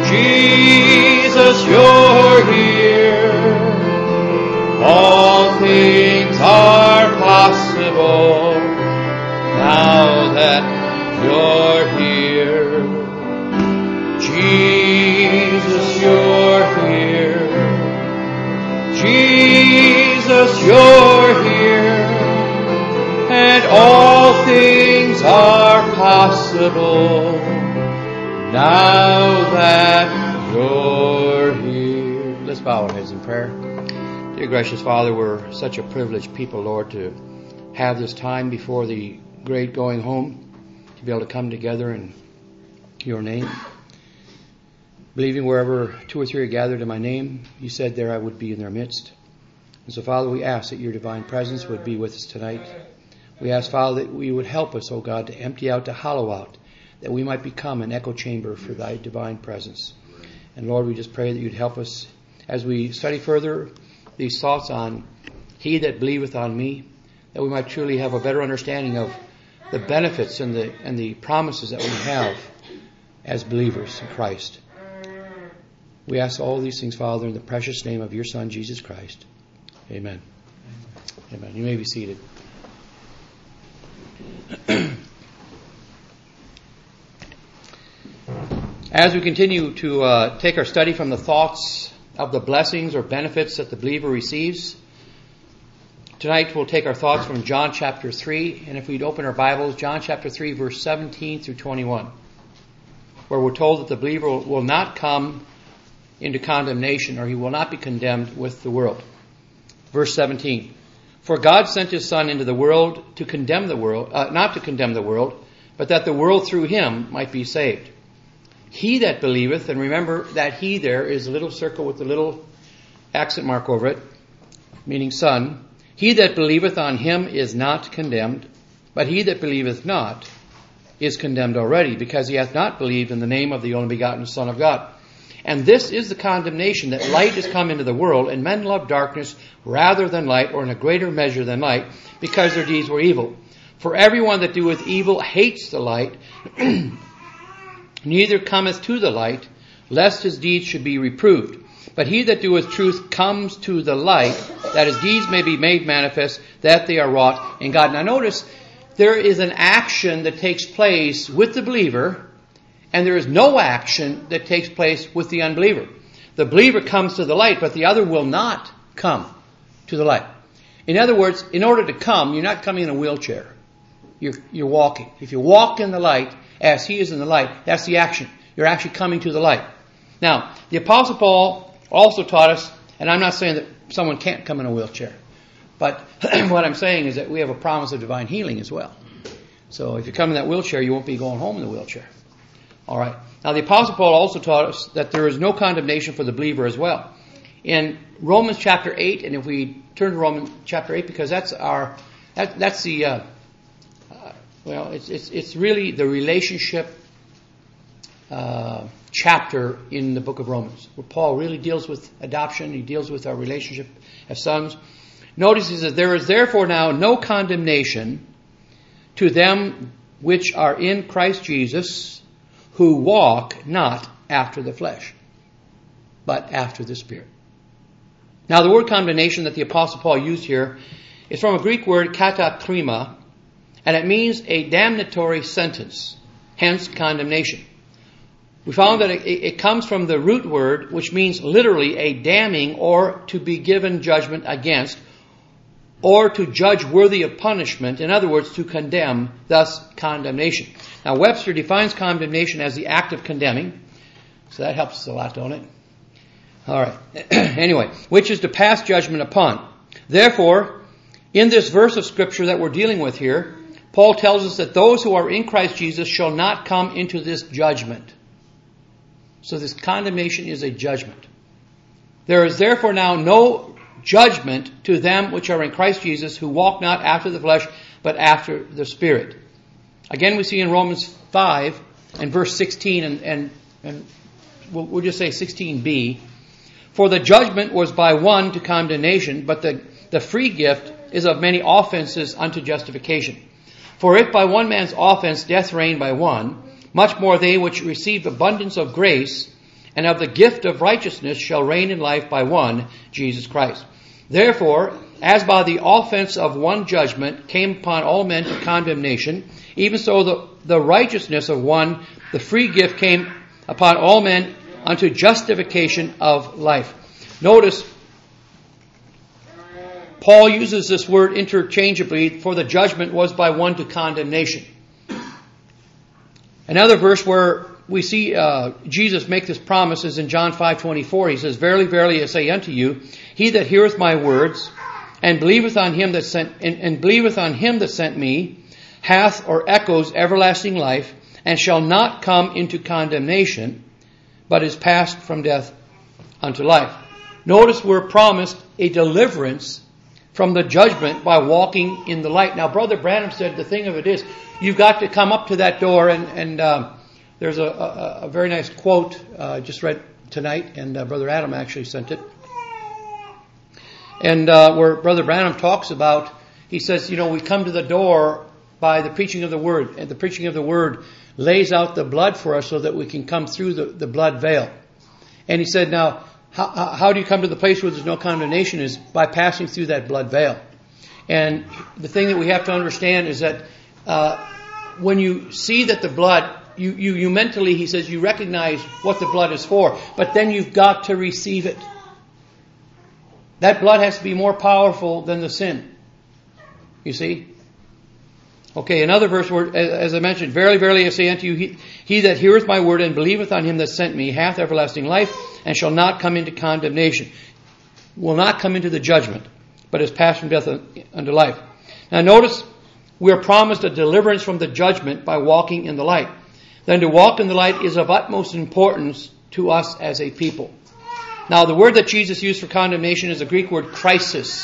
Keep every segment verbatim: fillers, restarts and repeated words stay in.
Jesus, you're here. All things are possible now that you're here. Jesus, you're here. Jesus, you're here. And all things are possible now that you're here. Let's bow our heads in prayer. Dear gracious Father, we're such a privileged people, Lord, to have this time before the great going home, to be able to come together in your name. Believing wherever two or three are gathered in my name, you said there I would be in their midst. And so, Father, we ask that your divine presence would be with us tonight. We ask, Father, that we would help us, O God, to empty out, to hollow out, that we might become an echo chamber for thy divine presence. And Lord, we just pray that you'd help us as we study further these thoughts on he that believeth on me, that we might truly have a better understanding of the benefits and the and the promises that we have as believers in Christ. We ask all these things, Father, in the precious name of your Son, Jesus Christ. Amen. Amen. You may be seated. As we continue to uh, take our study from the thoughts of the blessings or benefits that the believer receives, tonight we'll take our thoughts from John chapter three. And if we'd open our Bibles, John chapter three, verse seventeen through twenty-one, where we're told that the believer will not come into condemnation, or he will not be condemned with the world. Verse seventeen, for God sent his Son into the world to condemn the world, uh, not to condemn the world, but that the world through him might be saved. He that believeth, and remember that he there is a little circle with a little accent mark over it, meaning Son. He that believeth on him is not condemned, but he that believeth not is condemned already, because he hath not believed in the name of the only begotten Son of God. And this is the condemnation, that light is come into the world, and men love darkness rather than light, or in a greater measure than light, because their deeds were evil. For everyone that doeth evil hates the light, neither cometh to the light, lest his deeds should be reproved. But he that doeth truth comes to the light, that his deeds may be made manifest, that they are wrought in God. Now notice, there is an action that takes place with the believer, and there is no action that takes place with the unbeliever. The believer comes to the light, but the other will not come to the light. In other words, in order to come, you're not coming in a wheelchair. You're, you're walking. If you walk in the light, as he is in the light, that's the action. You're actually coming to the light. Now, the Apostle Paul also taught us, and I'm not saying that someone can't come in a wheelchair, but what I'm saying is that we have a promise of divine healing as well. So if you come in that wheelchair, you won't be going home in the wheelchair. All right. Now, the Apostle Paul also taught us that there is no condemnation for the believer as well. In Romans chapter eight, and if we turn to Romans chapter eight, because that's our, that, that's the, uh, uh, well, it's, it's, it's really the relationship uh, chapter in the book of Romans, where Paul really deals with adoption. He deals with our relationship as sons. Notice he says, there is therefore now no condemnation to them which are in Christ Jesus, who walk not after the flesh, but after the Spirit. Now, the word condemnation that the Apostle Paul used here is from a Greek word katakrima, and it means a damnatory sentence, hence condemnation. We found that it, it comes from the root word, which means literally a damning or to be given judgment against, or to judge worthy of punishment. In other words, to condemn, thus condemnation. Now, Webster defines condemnation as the act of condemning. So that helps us a lot, don't it? All right. Anyway, which is to pass judgment upon. Therefore, in this verse of Scripture that we're dealing with here, Paul tells us that those who are in Christ Jesus shall not come into this judgment. So this condemnation is a judgment. There is therefore now no judgment to them which are in Christ Jesus, who walk not after the flesh, but after the Spirit. Again, we see in Romans five and verse sixteen, and, and, and we'll, we'll just say sixteen b, for the judgment was by one to condemnation, but the, the free gift is of many offenses unto justification. For if by one man's offense death reigned by one, much more they which received abundance of grace and of the gift of righteousness shall reign in life by one, Jesus Christ. Therefore, as by the offense of one judgment came upon all men to condemnation, even so the, the righteousness of one, the free gift, came upon all men unto justification of life. Notice, Paul uses this word interchangeably, for the judgment was by one to condemnation. Another verse where we see uh, Jesus make this promise is in John five twenty-four. He says, Verily, verily, I say unto you, he that heareth my words, and believeth on him that sent and, and believeth on him that sent me, hath or echoes everlasting life, and shall not come into condemnation, but is passed from death unto life. Notice we're promised a deliverance from the judgment by walking in the light. Now, Brother Branham said the thing of it is, you've got to come up to that door, and, and um, there's a, a, a very nice quote uh, I just read tonight, and uh, Brother Adam actually sent it. And uh, where Brother Branham talks about, he says, you know, we come to the door by the preaching of the Word, and the preaching of the Word lays out the blood for us so that we can come through the, the blood veil. And he said, now, how, how do you come to the place where there's no condemnation? Is by passing through that blood veil. And the thing that we have to understand is that uh, when you see that the blood, you, you, you mentally, he says, you recognize what the blood is for, but then you've got to receive it. That blood has to be more powerful than the sin. You see? Okay, another verse where, as I mentioned, Verily, verily, I say unto you, he, he that heareth my word and believeth on him that sent me hath everlasting life, and shall not come into condemnation. Will not come into the judgment, but is passed from death unto life. Now notice, we are promised a deliverance from the judgment by walking in the light. Then to walk in the light is of utmost importance to us as a people. Now the word that Jesus used for condemnation is the Greek word crisis.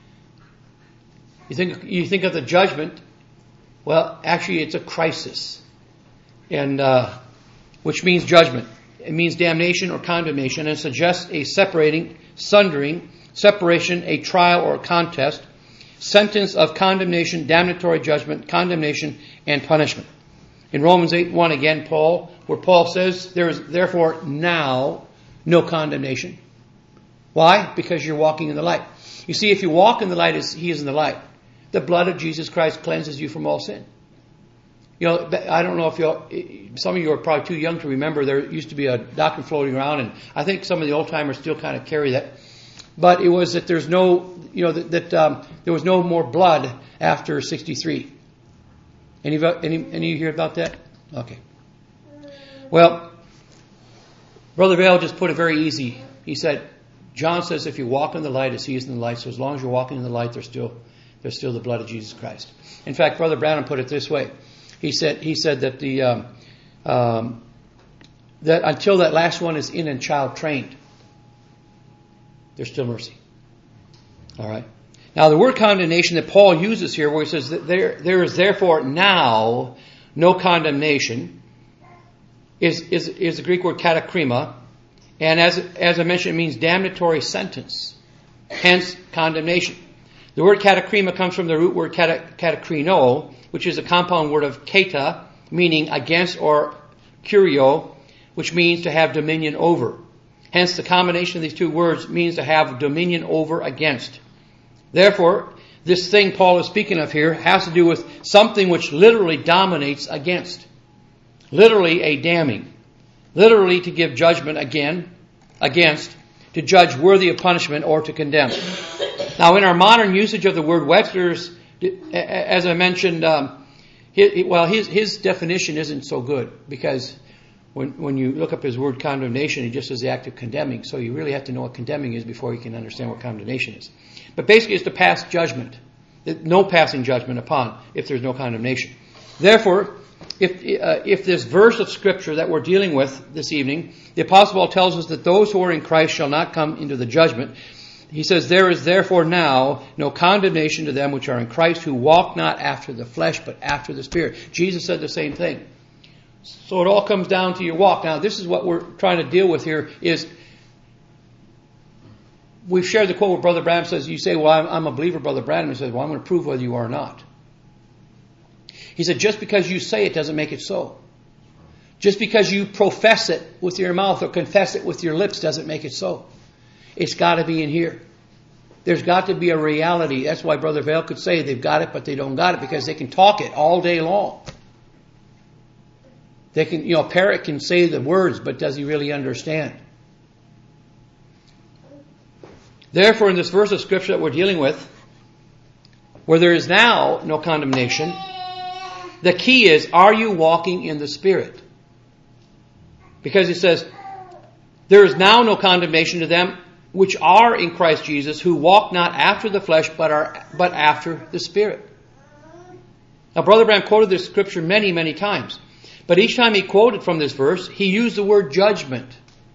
You think, you think of the judgment. Well, actually, it's a crisis, and uh, which means judgment. It means damnation or condemnation, and suggests a separating, sundering, separation, a trial or a contest, sentence of condemnation, damnatory judgment, condemnation, and punishment. In Romans eight one, again, Paul, where Paul says, there is therefore now no condemnation. Why? Because you're walking in the light. You see, if you walk in the light as he is in the light, the blood of Jesus Christ cleanses you from all sin. You know, I don't know if you, some of you are probably too young to remember, there used to be a doctrine floating around, and I think some of the old timers still kind of carry that. But it was that there's no, you know, that, that um, there was no more blood after sixty-three. Any, any, any of you hear about that? Okay. Well, Brother Vail just put it very easy. He said, John says if you walk in the light as he is in the light, so as long as you're walking in the light, there's still there's still the blood of Jesus Christ. In fact, Brother Branham put it this way. He said he said that the um, um, that until that last one is in and child trained, there's still mercy. All right. Now, the word condemnation that Paul uses here, where he says that there there is therefore now no condemnation, is is is the Greek word katakrima, and as as I mentioned, it means damnatory sentence, hence condemnation. The word katakrima comes from the root word kata, katakrino, which is a compound word of kata, meaning against, or kurio, which means to have dominion over. Hence, the combination of these two words means to have dominion over, against. Therefore, this thing Paul is speaking of here has to do with something which literally dominates against. Literally a damning. Literally to give judgment again, against, to judge worthy of punishment or to condemn. Now, in our modern usage of the word, Webster's, as I mentioned, um, his, well, his, his definition isn't so good, because when, when you look up his word condemnation, he just says the act of condemning. So you really have to know what condemning is before you can understand what condemnation is. But basically, it's to pass judgment. No passing judgment upon if there's no condemnation. Therefore, if uh, if this verse of Scripture that we're dealing with this evening, the Apostle Paul tells us that those who are in Christ shall not come into the judgment. He says, there is therefore now no condemnation to them which are in Christ, who walk not after the flesh, but after the Spirit. Jesus said the same thing. So it all comes down to your walk. Now, this is what we're trying to deal with here, is we've shared the quote where Brother Branham says, you say, well, I'm, I'm a believer, Brother Branham. He says, well, I'm going to prove whether you are or not. He said, just because you say it doesn't make it so. Just because you profess it with your mouth or confess it with your lips doesn't make it so. It's got to be in here. There's got to be a reality. That's why Brother Vail could say they've got it, but they don't got it, because they can talk it all day long. They can, you know, a parrot can say the words, but does he really understand? Therefore, in this verse of Scripture that we're dealing with, where there is now no condemnation, the key is, are you walking in the Spirit? Because it says, there is now no condemnation to them which are in Christ Jesus, who walk not after the flesh, but are but after the Spirit. Now, Brother Branham quoted this scripture many, many times. But each time he quoted from this verse, he used the word judgment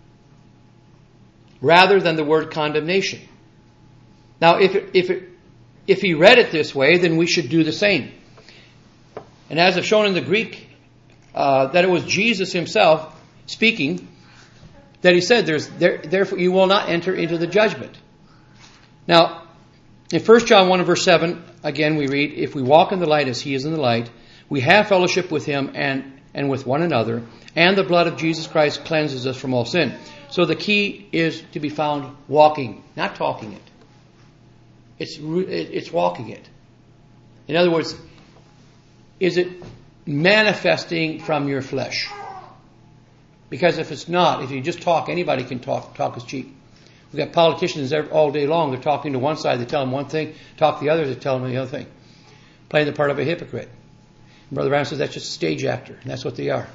rather than the word condemnation. Now, if it, if it, if he read it this way, then we should do the same. And as I've shown in the Greek, uh, that it was Jesus himself speaking, that he said, "There's there, therefore you will not enter into the judgment." Now, in First John one and verse seven, again we read, "If we walk in the light as he is in the light, we have fellowship with him and, and with one another, and the blood of Jesus Christ cleanses us from all sin." So the key is to be found walking, not talking it. It's, it's walking it. In other words, is it manifesting from your flesh? Because if it's not, if you just talk, anybody can talk. Talk is cheap. We've got politicians all day long. They're talking to one side, they tell them one thing. Talk to the other, they tell them the other thing. Playing the part of a hypocrite. And Brother Brown says that's just a stage actor. And that's what they are.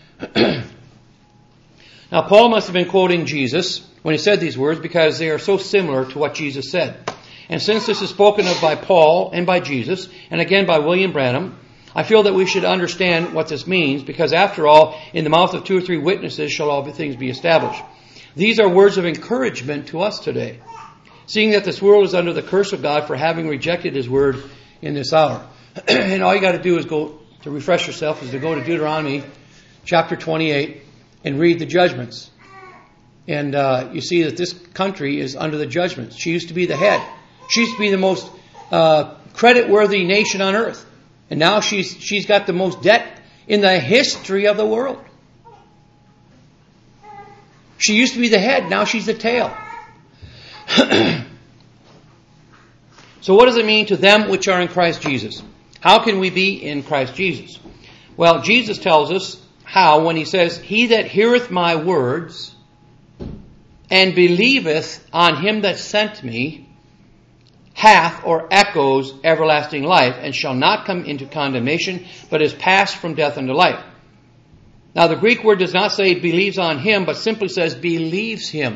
Now, Paul must have been quoting Jesus when he said these words, because they are so similar to what Jesus said. And since this is spoken of by Paul and by Jesus, and again by William Branham, I feel that we should understand what this means, because after all, in the mouth of two or three witnesses shall all things be established. These are words of encouragement to us today, seeing that this world is under the curse of God for having rejected His word in this hour. And all you got to do is go, to refresh yourself, is to go to Deuteronomy chapter twenty-eight and read the judgments. And uh, you see that this country is under the judgments. She used to be the head. She used to be the most uh, credit-worthy nation on earth. And now she's she's got the most debt in the history of the world. She used to be the head, now she's the tail. So what does it mean to them which are in Christ Jesus? How can we be in Christ Jesus? Well, Jesus tells us how when He says, "He that heareth my words and believeth on Him that sent me hath," or echoes, "everlasting life, and shall not come into condemnation, but is passed from death unto life." Now the Greek word does not say believes on Him, but simply says believes Him.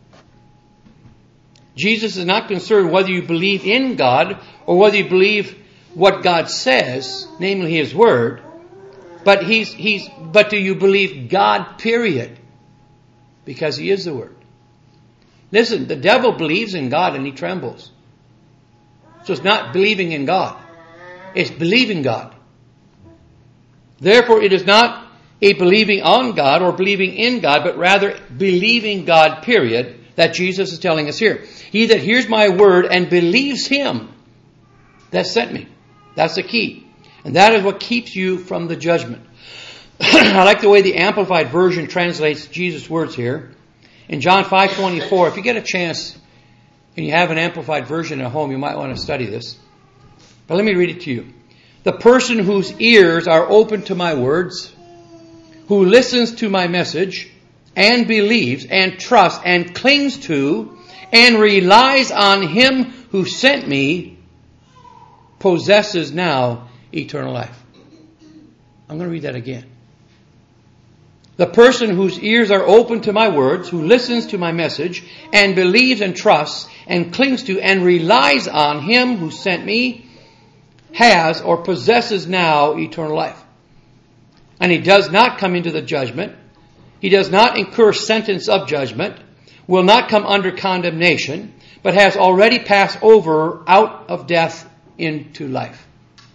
Jesus is not concerned whether you believe in God or whether you believe what God says, namely His word, but he's he's but do you believe God, period? Because He is the word. Listen, the devil believes in God and he trembles. So it's not believing in God. It's believing God. Therefore, it is not a believing on God or believing in God, but rather believing God, period, that Jesus is telling us here. He that hears my word and believes Him that sent me. That's the key. And that is what keeps you from the judgment. I like the way the Amplified Version translates Jesus' words here. In John five twenty-four, if you get a chance and you have an Amplified Version at home, you might want to study this. But let me read it to you. "The person whose ears are open to my words, who listens to my message, and believes, and trusts, and clings to, and relies on Him who sent me, possesses now eternal life." I'm going to read that again. "The person whose ears are open to my words, who listens to my message, and believes and trusts, and clings to, and relies on Him who sent me, has or possesses now eternal life. And he does not come into the judgment. He does not incur sentence of judgment, will not come under condemnation, but has already passed over out of death into life."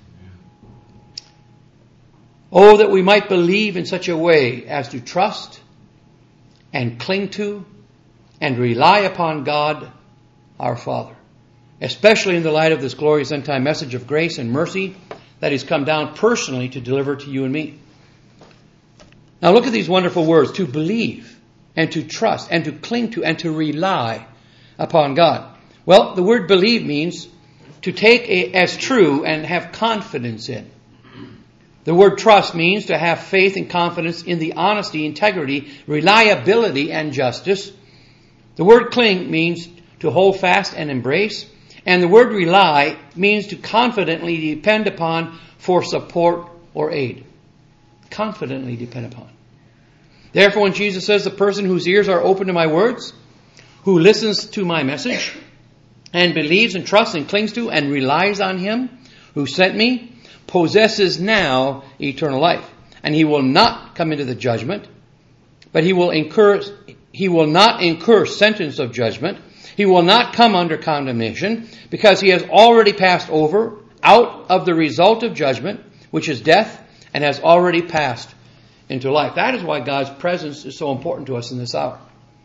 Oh, that we might believe in such a way as to trust and cling to and rely upon God our Father, especially in the light of this glorious end-time message of grace and mercy that has come down personally to deliver to you and me. Now look at these wonderful words, to believe and to trust and to cling to and to rely upon God. Well, the word believe means to take a, as true and have confidence in. The word trust means to have faith and confidence in the honesty, integrity, reliability, and justice. The word cling means to hold fast and embrace. And the word rely means to confidently depend upon for support or aid. Confidently depend upon. Therefore, when Jesus says the person whose ears are open to my words, who listens to my message, and believes and trusts and clings to and relies on him who sent me, possesses now eternal life. And he will not come into the judgment, but he will incur, he will not incur sentence of judgment. He will not come under condemnation, because he has already passed over out of the result of judgment, which is death, and has already passed into life. That is why God's presence is so important to us in this hour.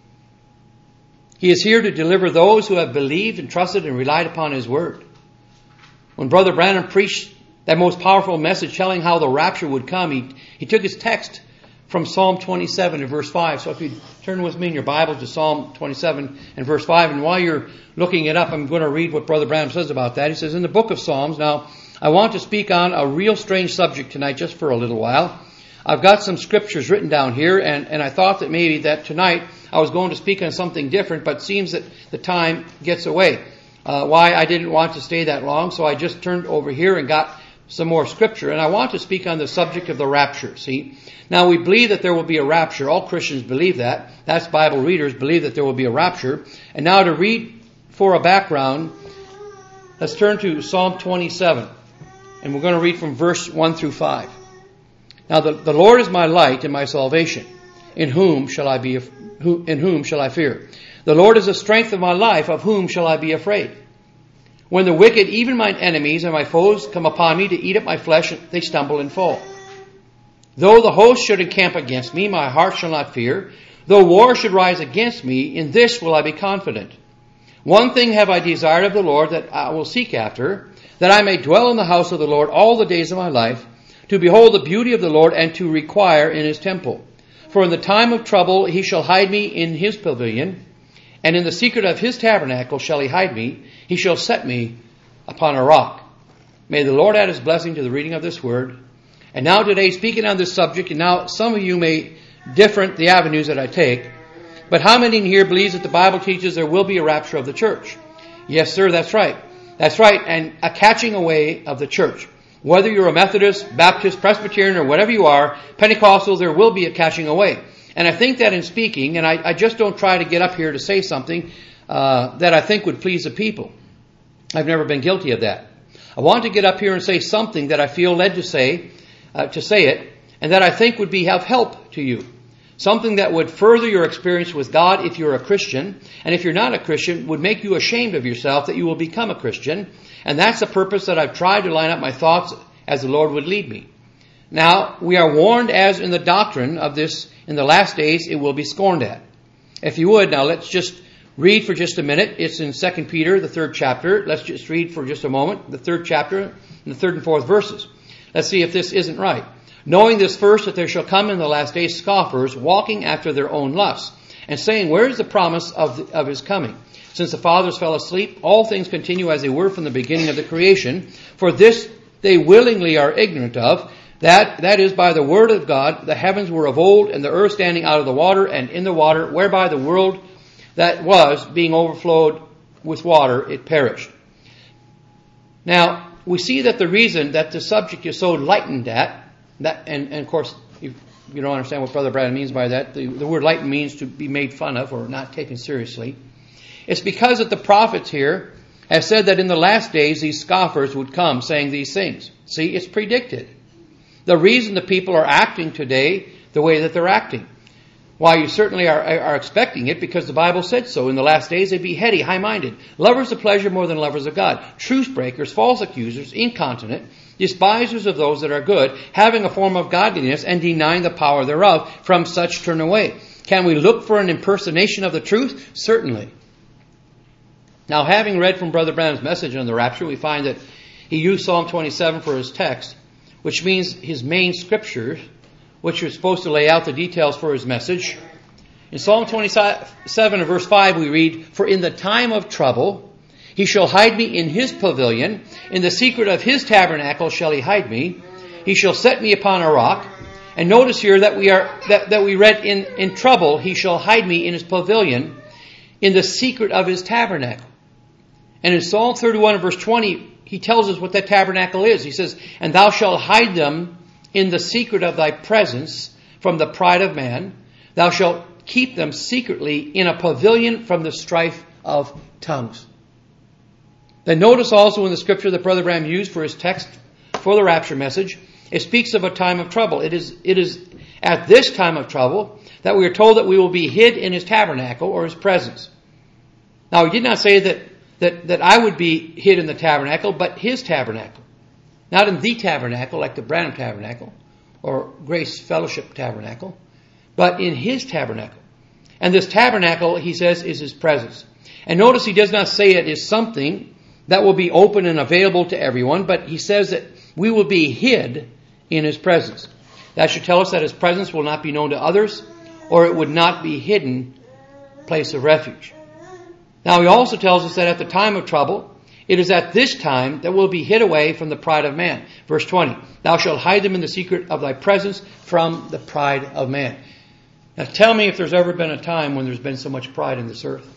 He is here to deliver those who have believed and trusted and relied upon his word. When Brother Branham preached that most powerful message telling how the rapture would come, he, he took his text from Psalm twenty-seven and verse five. So if you turn with me in your Bible to Psalm twenty-seven and verse five, and while you're looking it up, I'm going to read what Brother Branham says about that. He says, in the book of Psalms, now I want to speak on a real strange subject tonight just for a little while. I've got some scriptures written down here, and, and I thought that maybe that tonight I was going to speak on something different, but it seems that the time gets away. Uh, why I didn't want to stay that long, so I just turned over here and got some more scripture, and I want to speak on the subject of the rapture. See, now we believe that there will be a rapture. All Christians believe that. That's Bible readers believe that there will be a rapture. And now to read for a background, let's turn to Psalm twenty-seven, and we're going to read from verse one through five. Now the, the Lord is my light and my salvation. In whom shall I be? Who, in whom shall I fear? The Lord is the strength of my life. Of whom shall I be afraid? When the wicked, even mine enemies and my foes, come upon me to eat up my flesh, they stumble and fall. Though the host should encamp against me, my heart shall not fear. Though war should rise against me, in this will I be confident. One thing have I desired of the Lord, that I will seek after, that I may dwell in the house of the Lord all the days of my life, to behold the beauty of the Lord, and to require in his temple. For in the time of trouble he shall hide me in his pavilion, and in the secret of his tabernacle shall he hide me. He shall set me upon a rock. May the Lord add his blessing to the reading of this word. And now today, speaking on this subject, and now some of you may different the avenues that I take, but how many in here believes that the Bible teaches there will be a rapture of the church? Yes, sir, that's right. That's right, and a catching away of the church. Whether you're a Methodist, Baptist, Presbyterian, or whatever you are, Pentecostal, there will be a catching away. And I think that in speaking, and I, I just don't try to get up here to say something uh, that I think would please the people. I've never been guilty of that. I want to get up here and say something that I feel led to say, uh, to say it, and that I think would be of help to you. Something that would further your experience with God if you're a Christian, and if you're not a Christian, would make you ashamed of yourself that you will become a Christian. And that's the purpose that I've tried to line up my thoughts as the Lord would lead me. Now, we are warned as in the doctrine of this, in the last days, it will be scorned at. If you would, now let's just read for just a minute. It's in Second Peter, the third chapter. Let's just read for just a moment, the third chapter, and the third and fourth verses. Let's see if this isn't right. Knowing this first, that there shall come in the last days scoffers, walking after their own lusts, and saying, where is the promise of, the, of his coming? Since the fathers fell asleep, all things continue as they were from the beginning of the creation. For this they willingly are ignorant of, that, that is by the word of God, the heavens were of old, and the earth standing out of the water, and in the water, whereby the world that was, being overflowed with water, it perished. Now, we see that the reason that the subject is so lightened at, that, and, and of course, if you don't understand what Brother Brad means by that, the, the word lightened means to be made fun of or not taken seriously. It's because that the prophets here have said that in the last days these scoffers would come saying these things. See, it's predicted. The reason the people are acting today the way that they're acting. Why, you certainly are, are expecting it because the Bible said so. In the last days they'd be heady, high-minded, lovers of pleasure more than lovers of God, truce breakers, false accusers, incontinent, despisers of those that are good, having a form of godliness and denying the power thereof. From such turn away. Can we look for an impersonation of the truth? Certainly. Now, having read from Brother Branham's message on the rapture, we find that he used Psalm twenty-seven for his text, which means his main scripture which was supposed to lay out the details for his message. In Psalm twenty-seven and verse five we read, "For in the time of trouble he shall hide me in his pavilion. In the secret of his tabernacle shall he hide me. He shall set me upon a rock." And notice here that we are that, that we read in, in trouble, he shall hide me in his pavilion, in the secret of his tabernacle. And in Psalm thirty-one and verse twenty, he tells us what that tabernacle is. He says, "And thou shalt hide them in the secret of thy presence from the pride of man. Thou shalt keep them secretly in a pavilion from the strife of tongues." Then notice also in the scripture that Brother Branham used for his text for the rapture message, it speaks of a time of trouble. It is, it is at this time of trouble that we are told that we will be hid in his tabernacle or his presence. Now, he did not say that, that, that I would be hid in the tabernacle, but his tabernacle. Not in the tabernacle like the Branham tabernacle or Grace Fellowship tabernacle, but in his tabernacle. And this tabernacle, he says, is his presence. And notice he does not say it is something that will be open and available to everyone, but he says that we will be hid in his presence. That should tell us that his presence will not be known to others, or it would not be hidden place of refuge. Now he also tells us that at the time of trouble, it is at this time that we'll be hid away from the pride of man. Verse twenty, "Thou shalt hide them in the secret of thy presence from the pride of man." Now tell me if there's ever been a time when there's been so much pride in this earth.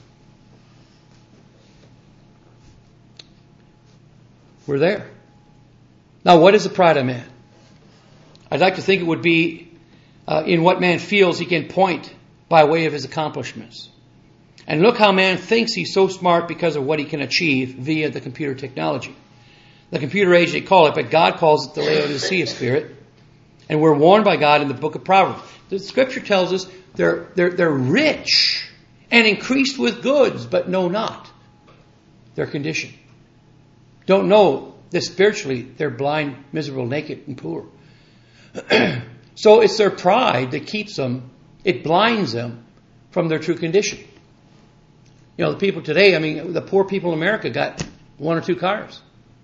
We're there. Now, what is the pride of man? I'd like to think it would be uh, in what man feels he can point by way of his accomplishments. And look how man thinks he's so smart because of what he can achieve via the computer technology. The computer age, they call it, but God calls it the Laodicea spirit. And we're warned by God in the book of Proverbs. The scripture tells us they're, they're, they're rich and increased with goods, but know not their condition. Don't know that spiritually they're blind, miserable, naked, and poor. So it's their pride that keeps them, it blinds them from their true condition. You know, the people today, I mean, the poor people in America got one or two cars.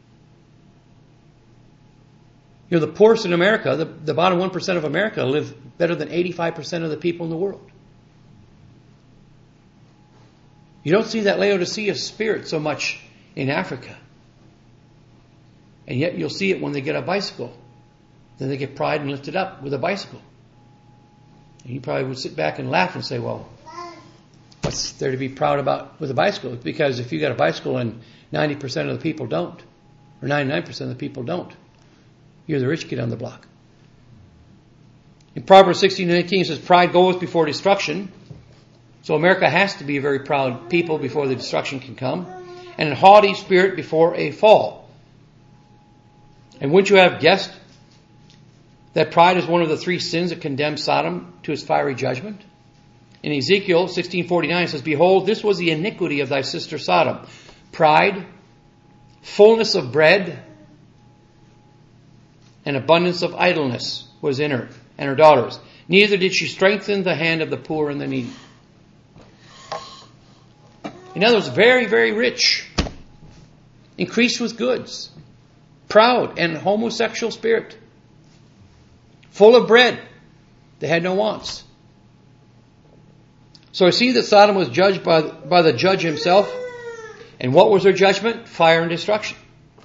You know, the poorest in America, the, the bottom one percent of America live better than eighty-five percent of the people in the world. You don't see that Laodicea spirit so much in Africa. And yet you'll see it when they get a bicycle. Then they get pride and lifted up with a bicycle. And you probably would sit back and laugh and say, well, what's there to be proud about with a bicycle? Because if you got a bicycle and ninety percent of the people don't, or ninety-nine percent of the people don't, you're the rich kid on the block. In Proverbs sixteen and eighteen it says, "Pride goeth before destruction." So America has to be a very proud people before the destruction can come. And a haughty spirit before a fall. And wouldn't you have guessed that pride is one of the three sins that condemn Sodom to his fiery judgment? In Ezekiel sixteen forty-nine it says, "Behold, this was the iniquity of thy sister Sodom. Pride, fullness of bread, and abundance of idleness was in her and her daughters. Neither did she strengthen the hand of the poor and the needy." In other words, very, very rich, increased with goods, proud and homosexual spirit, full of bread. They had no wants. So I see that Sodom was judged by, by the judge himself. And what was their judgment? Fire and destruction.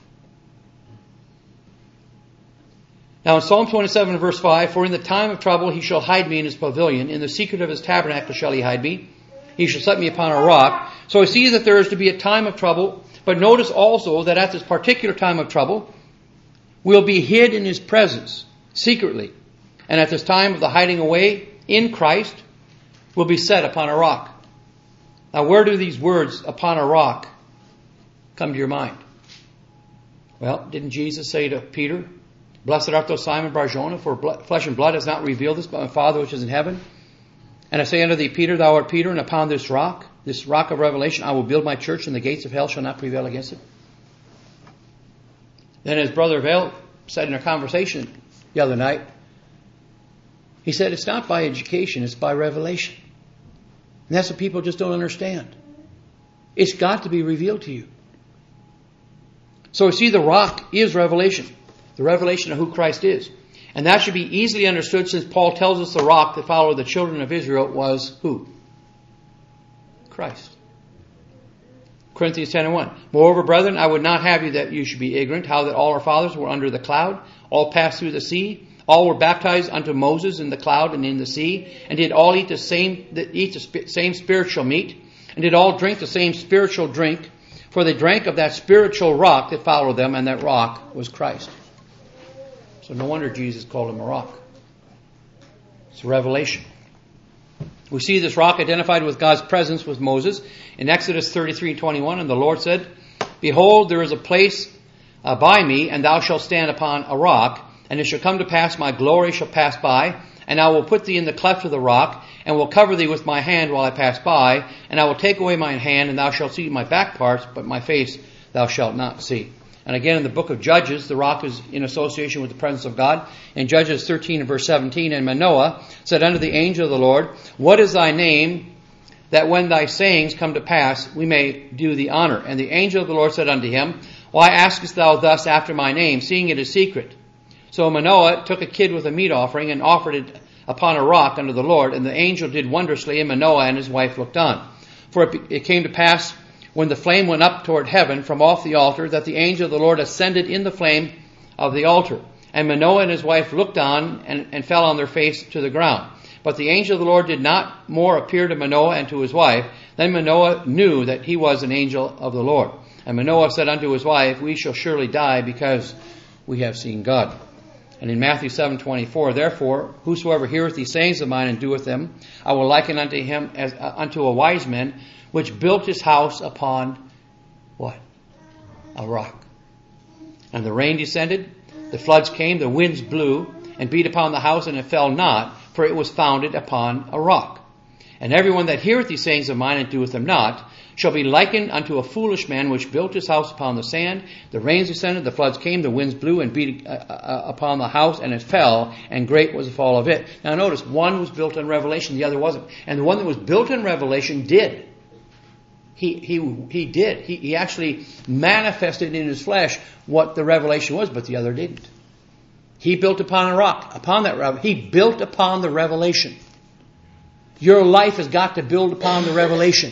Now in Psalm twenty-seven verse five, "For in the time of trouble he shall hide me in his pavilion. In the secret of his tabernacle shall he hide me. He shall set me upon a rock." So I see that there is to be a time of trouble. But notice also that at this particular time of trouble, we'll be hid in his presence, secretly. And at this time of the hiding away in Christ, we'll be set upon a rock. Now where do these words, upon a rock, come to your mind? Well, didn't Jesus say to Peter, "Blessed art thou, Simon Bar-Jonah, for flesh and blood has not revealed this, but my Father which is in heaven? And I say unto thee, Peter, thou art Peter, and upon this rock, this rock of revelation, I will build my church, and the gates of hell shall not prevail against it." Then as Brother Vale said in our conversation the other night, he said it's not by education, it's by revelation. And that's what people just don't understand. It's got to be revealed to you. So you see, the rock is revelation. The revelation of who Christ is. And that should be easily understood since Paul tells us the rock that followed the children of Israel was who? Christ. Corinthians ten and one. Moreover, brethren, I would not have you that you should be ignorant, how that all our fathers were under the cloud, all passed through the sea, all were baptized unto Moses in the cloud and in the sea, and did all eat the same eat the same spiritual meat, and did all drink the same spiritual drink, for they drank of that spiritual rock that followed them, and that rock was Christ. So no wonder Jesus called him a rock. It's a revelation. We see this rock identified with God's presence with Moses in Exodus thirty-three twenty-one. And the Lord said, Behold, there is a place uh, by me, and thou shalt stand upon a rock. And it shall come to pass, my glory shall pass by, and I will put thee in the cleft of the rock, and will cover thee with my hand while I pass by. And I will take away mine hand, and thou shalt see my back parts, but my face thou shalt not see. And again, in the book of Judges, the rock is in association with the presence of God. In Judges thirteen and verse seventeen, and Manoah said unto the angel of the Lord, What is thy name, that when thy sayings come to pass, we may do thee honor? And the angel of the Lord said unto him, Why askest thou thus after my name, seeing it is secret? So Manoah took a kid with a meat offering, and offered it upon a rock unto the Lord. And the angel did wondrously, and Manoah and his wife looked on. For it, it came to pass, when the flame went up toward heaven from off the altar, that the angel of the Lord ascended in the flame of the altar. And Manoah and his wife looked on, and, and fell on their face to the ground. But the angel of the Lord did not more appear to Manoah and to his wife. Then Manoah knew that he was an angel of the Lord. And Manoah said unto his wife, We shall surely die, because we have seen God. And in Matthew seven twenty-four, Therefore, whosoever heareth these sayings of mine and doeth them, I will liken unto him as uh, unto a wise man, which built his house upon what? A rock. And the rain descended, the floods came, the winds blew, and beat upon the house, and it fell not, for it was founded upon a rock. And everyone that heareth these sayings of mine and doeth them not, shall be likened unto a foolish man, which built his house upon the sand. The rains descended, the floods came, the winds blew and beat uh, uh, upon the house, and it fell, and great was the fall of it. Now notice, one was built in Revelation, the other wasn't. And the one that was built in Revelation did. He he he did. He, he actually manifested in his flesh what the revelation was, but the other didn't. He built upon a rock. Upon that rock, he built upon the revelation. Your life has got to build upon the revelation.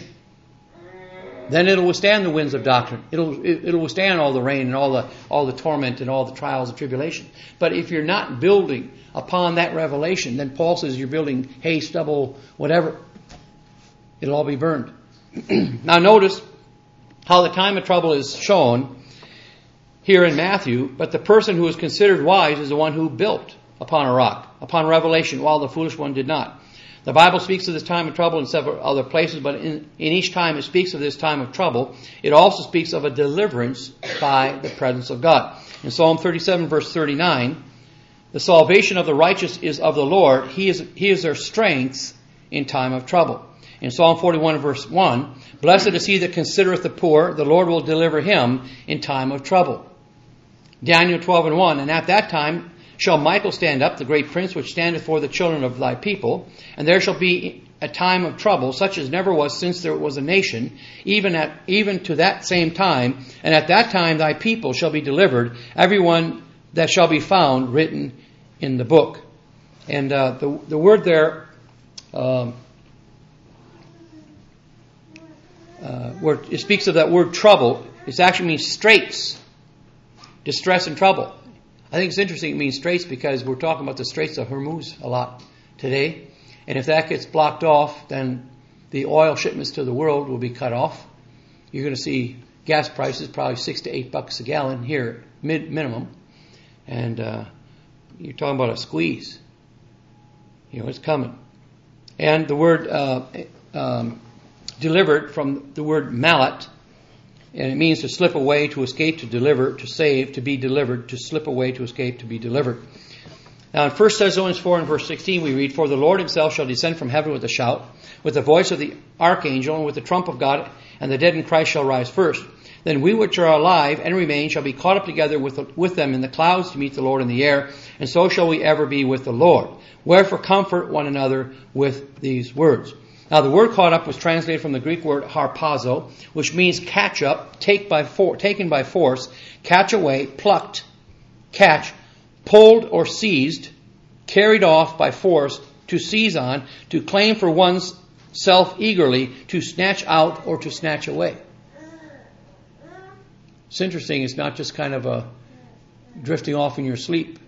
Then it'll withstand the winds of doctrine. It'll it'll withstand all the rain and all the all the torment and all the trials and tribulation. But if you're not building upon that revelation, then Paul says you're building hay, stubble, whatever. It'll all be burned. Now notice how the time of trouble is shown here in Matthew, but the person who is considered wise is the one who built upon a rock, upon revelation, while the foolish one did not. The Bible speaks of this time of trouble in several other places, but in, in each time it speaks of this time of trouble, it also speaks of a deliverance by the presence of God. In Psalm thirty-seven verse thirty-nine, the salvation of the righteous is of the Lord. He is, he is their strength in time of trouble. In Psalm forty-one verse one, Blessed is he that considereth the poor, the Lord will deliver him in time of trouble. Daniel twelve and one, And at that time shall Michael stand up, the great prince which standeth for the children of thy people, and there shall be a time of trouble, such as never was since there was a nation, even at even to that same time, and at that time thy people shall be delivered, everyone that shall be found written in the book. And uh, the the word there, um, uh, where it speaks of that word trouble, it actually means straits, distress and trouble. I think it's interesting it means straits because we're talking about the Straits of Hormuz a lot today. And if that gets blocked off, then the oil shipments to the world will be cut off. You're going to see gas prices probably six to eight bucks a gallon here, mid minimum. And uh, you're talking about a squeeze. You know, it's coming. And the word uh, um, delivered from the word mallet, and it means to slip away, to escape, to deliver, to save, to be delivered, to slip away, to escape, to be delivered. Now in First Thessalonians four and verse sixteen we read, For the Lord himself shall descend from heaven with a shout, with the voice of the archangel, and with the trump of God, and the dead in Christ shall rise first. Then we which are alive and remain shall be caught up together with, the, with them in the clouds to meet the Lord in the air, and so shall we ever be with the Lord. Wherefore comfort one another with these words. Now the word caught up was translated from the Greek word harpazo, which means catch up, take by for, taken by force, catch away, plucked, catch, pulled or seized, carried off by force, to seize on, to claim for one's self eagerly, to snatch out or to snatch away. It's interesting, it's not just kind of a drifting off in your sleep.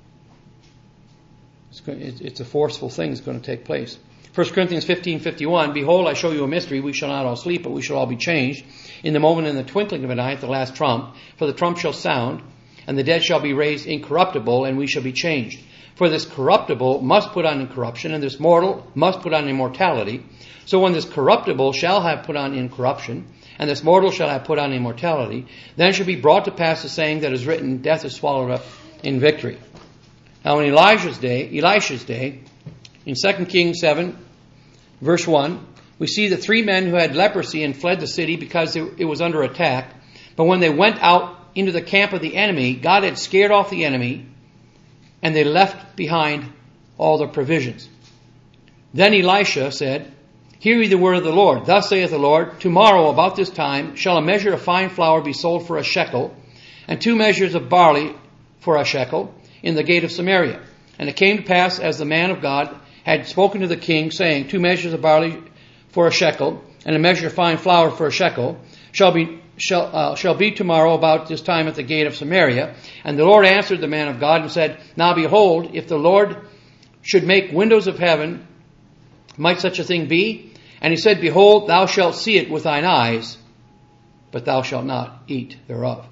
It's, it's a forceful thing that's going to take place. First Corinthians fifteen fifty-one, behold, I show you a mystery. We shall not all sleep, but we shall all be changed. In the moment, in the twinkling of an eye, at the last trump. For the trump shall sound, and the dead shall be raised incorruptible, and we shall be changed. For this corruptible must put on incorruption, and this mortal must put on immortality. So when this corruptible shall have put on incorruption, and this mortal shall have put on immortality, then shall be brought to pass the saying that is written, death is swallowed up in victory. Now in Elijah's day, Elisha's day, in Second Kings seven, verse one, we see the three men who had leprosy and fled the city because it was under attack. But when they went out into the camp of the enemy, God had scared off the enemy, and they left behind all their provisions. Then Elisha said, hear ye the word of the Lord. Thus saith the Lord, tomorrow about this time shall a measure of fine flour be sold for a shekel, and two measures of barley for a shekel in the gate of Samaria. And it came to pass, as the man of God had spoken to the king, saying, two measures of barley for a shekel, and a measure of fine flour for a shekel, shall be shall uh, shall be tomorrow about this time at the gate of Samaria. And the Lord answered the man of God and said, now behold, if the Lord should make windows of heaven, might such a thing be? And he said, behold, thou shalt see it with thine eyes, but thou shalt not eat thereof.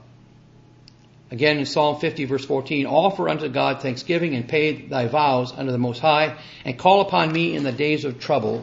Again in Psalm fifty verse fourteen, offer unto God thanksgiving and pay thy vows unto the Most High, and call upon me in the days of trouble,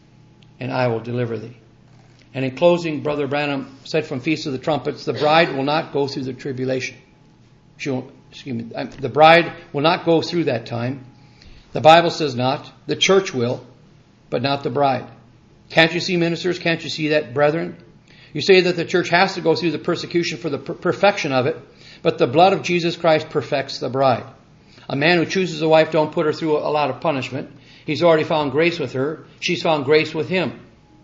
and I will deliver thee. And in closing, Brother Branham said from Feast of the Trumpets, the bride will not go through the tribulation. She won't, excuse me, the bride will not go through that time. The Bible says not. The church will, but not the bride. Can't you see, ministers? Can't you see that, brethren? You say that the church has to go through the persecution for the per- perfection of it, but the blood of Jesus Christ perfects the bride. A man who chooses a wife, don't put her through a lot of punishment. He's already found grace with her. She's found grace with him.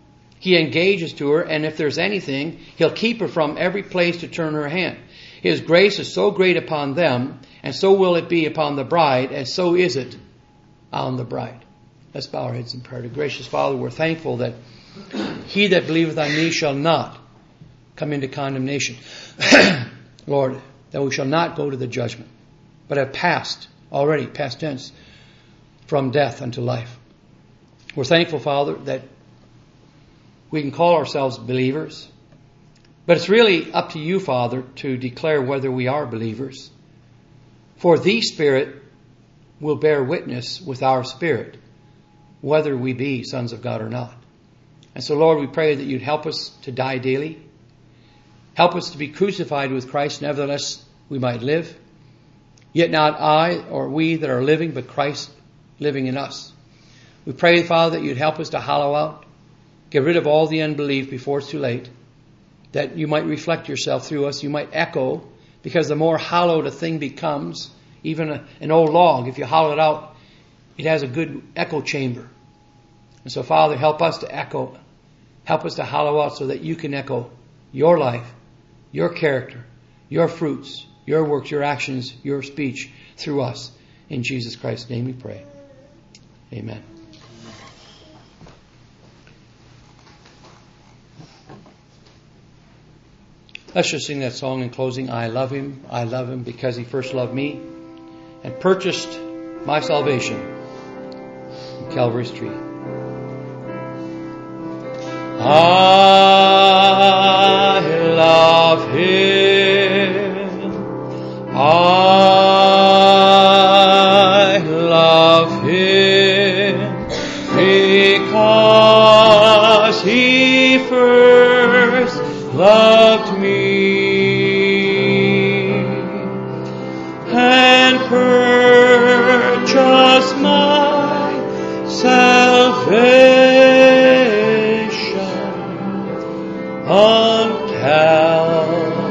He engages to her, and if there's anything, he'll keep her from every place to turn her hand. His grace is so great upon them, and so will it be upon the bride, and so is it on the bride. Let's bow our heads in prayer. Gracious Father, we're thankful that he that believeth on me shall not come into condemnation. Lord, that we shall not go to the judgment, but have passed already, past tense, from death unto life. We're thankful, Father, that we can call ourselves believers, but it's really up to you, Father, to declare whether we are believers. For the Spirit will bear witness with our spirit, whether we be sons of God or not. And so, Lord, we pray that you'd help us to die daily. Help us to be crucified with Christ, nevertheless we might live. Yet not I or we that are living, but Christ living in us. We pray, Father, that you'd help us to hollow out, get rid of all the unbelief before it's too late, that you might reflect yourself through us, you might echo, because the more hollowed a thing becomes, even a, an old log, if you hollow it out, it has a good echo chamber. And so, Father, help us to echo, help us to hollow out so that you can echo your life, your character, your fruits, your works, your actions, your speech through us. In Jesus Christ's name we pray. Amen. Let's just sing that song in closing. I love him, I love him because he first loved me and purchased my salvation on Calvary's tree. I love him. I love him because he first loved me and purchased my salvation on Calvary.